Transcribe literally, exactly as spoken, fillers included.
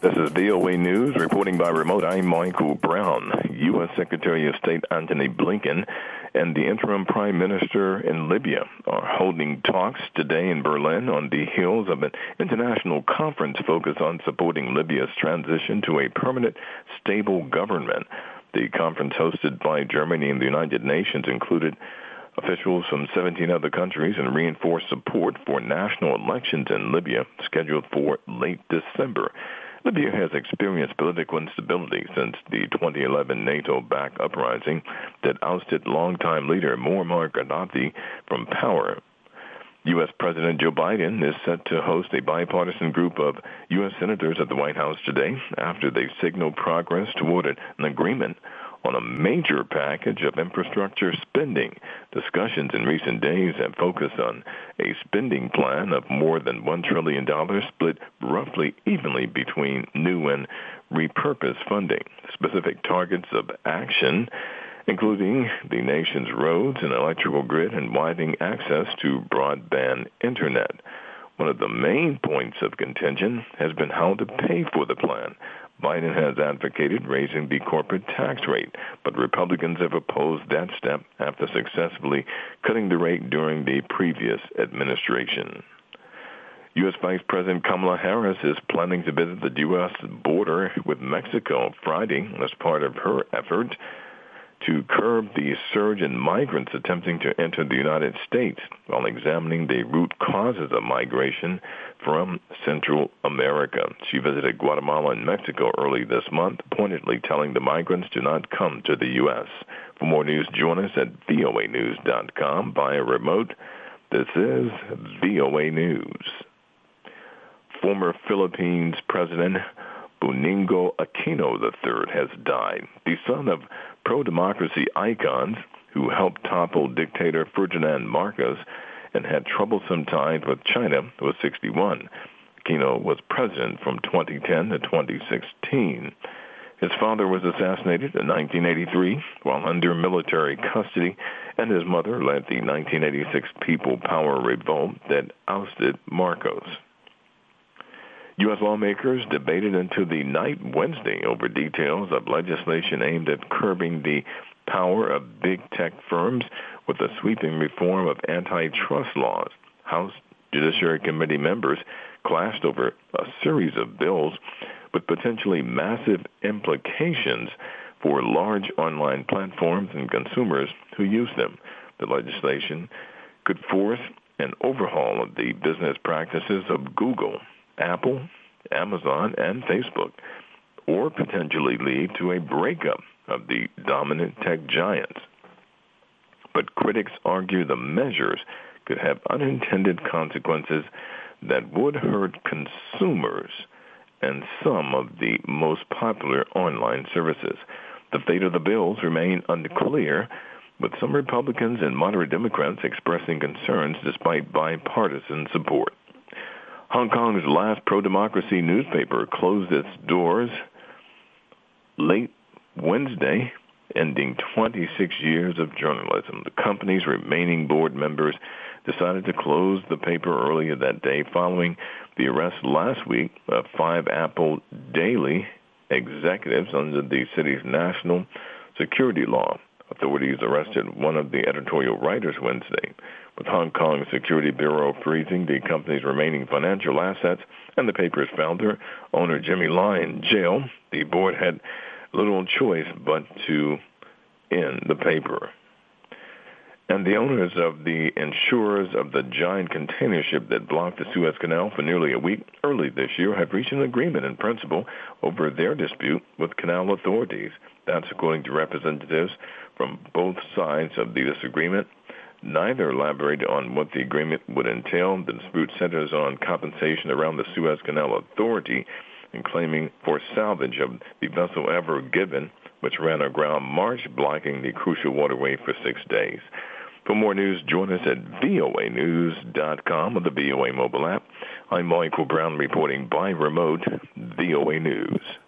This is V O A News, reporting by remote. I'm Michael Brown. U S. Secretary of State Antony Blinken and the interim prime minister in Libya are holding talks today in Berlin on the heels of an international conference focused on supporting Libya's transition to a permanent, stable government. The conference, hosted by Germany and the United Nations, included officials from seventeen other countries and reinforced support for national elections in Libya scheduled for late December. Libya has experienced political instability since the twenty eleven NATO-backed uprising that ousted longtime leader Muammar Gaddafi from power. U S. President Joe Biden is set to host a bipartisan group of U S senators at the White House today after they signaled progress toward an agreement on a major package of infrastructure spending. Discussions in recent days have focused on a spending plan of more than one trillion dollars, split roughly evenly between new and repurposed funding. Specific targets of action, including the nation's roads and electrical grid and widening access to broadband internet. One of the main points of contention has been how to pay for the plan. Biden has advocated raising the corporate tax rate, but Republicans have opposed that step after successfully cutting the rate during the previous administration. U S. Vice President Kamala Harris is planning to visit the U S border with Mexico Friday as part of her effort to curb the surge in migrants attempting to enter the United States while examining the root causes of migration from Central America. She visited Guatemala and Mexico early this month, pointedly telling the migrants to not come to the U S. For more news, join us at V O A news dot com via remote. This is V O A News. Former Philippines President Benigno Aquino the third has died. The son of pro-democracy icons who helped topple dictator Ferdinand Marcos and had troublesome ties with China was sixty-one. Aquino was president from twenty ten to twenty sixteen. His father was assassinated in nineteen eighty-three while under military custody, and his mother led the nineteen eighty-six People Power revolt that ousted Marcos. U S lawmakers debated into the night Wednesday over details of legislation aimed at curbing the power of big tech firms with a sweeping reform of antitrust laws. House Judiciary Committee members clashed over a series of bills with potentially massive implications for large online platforms and consumers who use them. The legislation could force an overhaul of the business practices of Google, Apple, Amazon, and Facebook, or potentially lead to a breakup of the dominant tech giants. But critics argue the measures could have unintended consequences that would hurt consumers and some of the most popular online services. The fate of the bills remain unclear, with some Republicans and moderate Democrats expressing concerns despite bipartisan support. Hong Kong's last pro-democracy newspaper closed its doors late Wednesday, ending twenty-six years of journalism. The company's remaining board members decided to close the paper earlier that day following the arrest last week of five Apple Daily executives under the city's national security law. Authorities arrested one of the editorial writers Wednesday, with Hong Kong Security Bureau freezing the company's remaining financial assets and the paper's founder, owner Jimmy Lai, in jail. The board had little choice but to end the paper. And the owners of the insurers of the giant container ship that blocked the Suez Canal for nearly a week early this year have reached an agreement in principle over their dispute with canal authorities. That's according to representatives from both sides of the disagreement. Neither elaborated on what the agreement would entail. The dispute centers on compensation around the Suez Canal Authority and claiming for salvage of the vessel Ever Given, which ran aground March, blocking the crucial waterway for six days. For more news, join us at V O A news dot com or the V O A mobile app. I'm Michael Brown reporting by remote, V O A News.